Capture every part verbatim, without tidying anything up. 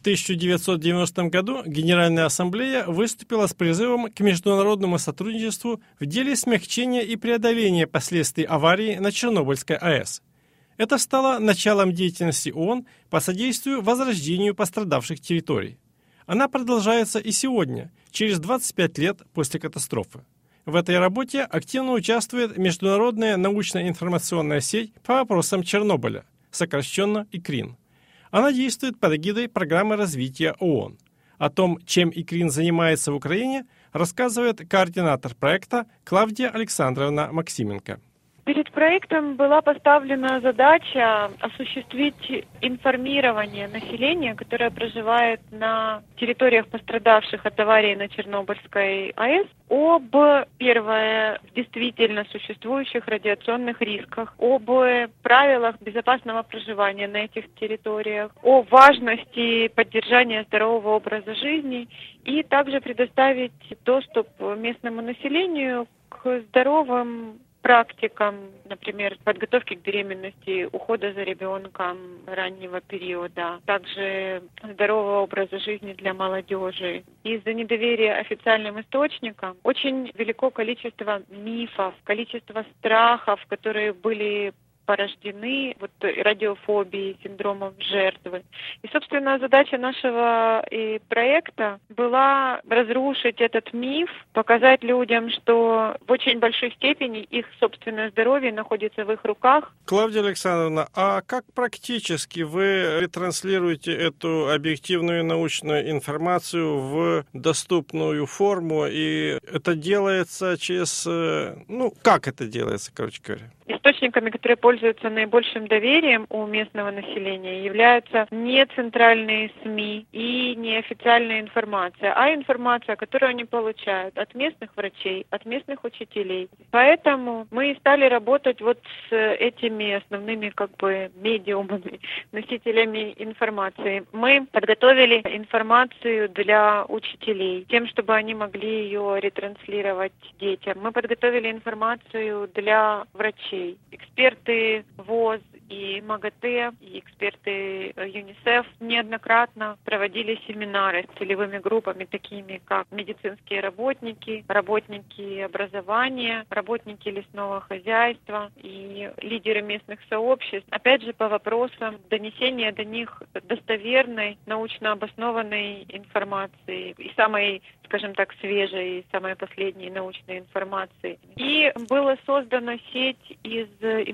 тысяча девятьсот девяностом году Генеральная Ассамблея выступила с призывом к международному сотрудничеству в деле смягчения и преодоления последствий аварии на Чернобыльской АЭС. Это стало началом деятельности ООН по содействию возрождению пострадавших территорий. Она продолжается и сегодня, через двадцать пять лет после катастрофы. В этой работе активно участвует Международная научно-информационная сеть по вопросам Чернобыля, сокращенно ИКРИН. Она действует под эгидой программы развития ООН. О том, чем ИКРИН занимается в Украине, рассказывает координатор проекта Клавдия Александровна Максименко. Перед проектом была поставлена задача осуществить информирование населения, которое проживает на территориях, пострадавших от аварии на Чернобыльской АЭС, об, первое, действительно существующих радиационных рисках, об правилах безопасного проживания на этих территориях, о важности поддержания здорового образа жизни и также предоставить доступ местному населению к здоровым практикам, например, подготовки к беременности, ухода за ребенком раннего периода, также здорового образа жизни для молодежи. Из-за недоверия официальным источникам очень велико количество мифов, количество страхов, которые были порождены вот радиофобией, синдромом жертвы. И, собственно, задача нашего и проекта была разрушить этот миф, показать людям, что в очень большой степени их собственное здоровье находится в их руках. Клавдия Александровна, а как практически вы ретранслируете эту объективную научную информацию в доступную форму? И это делается через... Ну, как это делается, короче говоря? Источниками, которые пользуются наибольшим доверием у местного населения, являются не центральные СМИ и не официальная информация, а информация, которую они получают от местных врачей, от местных учителей. Поэтому мы стали работать вот с этими основными как бы медиумами, носителями информации. Мы подготовили информацию для учителей, тем, чтобы они могли ее ретранслировать детям. Мы подготовили информацию для врачей. Эксперты ВОЗ и МАГАТЭ, и эксперты ЮНИСЕФ неоднократно проводили семинары с целевыми группами, такими как медицинские работники, работники образования, работники лесного хозяйства и лидеры местных сообществ. Опять же, по вопросам донесения до них достоверной, научно обоснованной информации и самой, скажем так, свежей, и самой последней научной информации. И была создана сеть из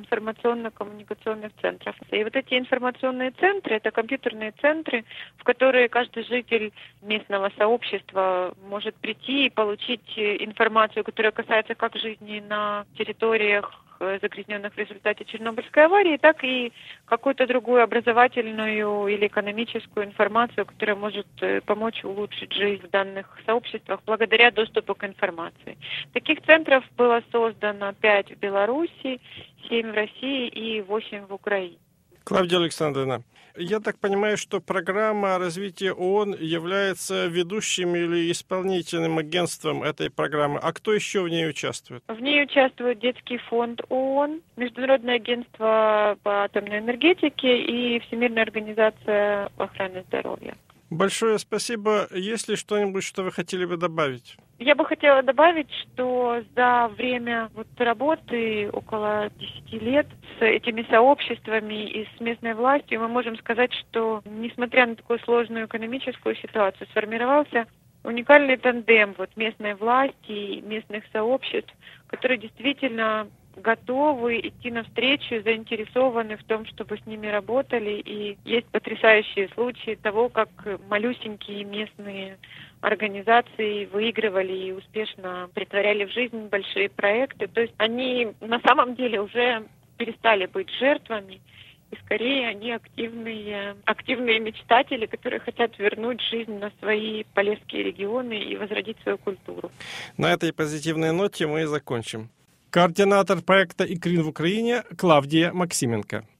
информационно-коммуникационных центров. И вот эти информационные центры, это компьютерные центры, в которые каждый житель местного сообщества может прийти и получить информацию, которая касается как жизни на территориях, загрязненных в результате Чернобыльской аварии, так и какую-то другую образовательную или экономическую информацию, которая может помочь улучшить жизнь в данных сообществах благодаря доступу к информации. Таких центров было создано пять в Беларуси, семь в России и восемь в Украине. Клавдия Александровна, я так понимаю, что программа развития ООН является ведущим или исполнительным агентством этой программы. А кто еще в ней участвует? В ней участвует Детский фонд ООН, Международное агентство по атомной энергетике и Всемирная организация охраны здоровья. Большое спасибо. Есть ли что-нибудь, что вы хотели бы добавить? Я бы хотела добавить, что за время вот работы около десяти лет с этими сообществами и с местной властью мы можем сказать, что несмотря на такую сложную экономическую ситуацию, сформировался уникальный тандем вот местной власти и местных сообществ, которые действительно готовы идти навстречу, заинтересованы в том, чтобы с ними работали. И есть потрясающие случаи того, как малюсенькие местные организации выигрывали и успешно претворяли в жизнь большие проекты. То есть они на самом деле уже перестали быть жертвами, и скорее они активные, активные мечтатели, которые хотят вернуть жизнь на свои полесские регионы и возродить свою культуру. На этой позитивной ноте мы и закончим. Координатор проекта ИКРИН в Украине Клавдия Максименко.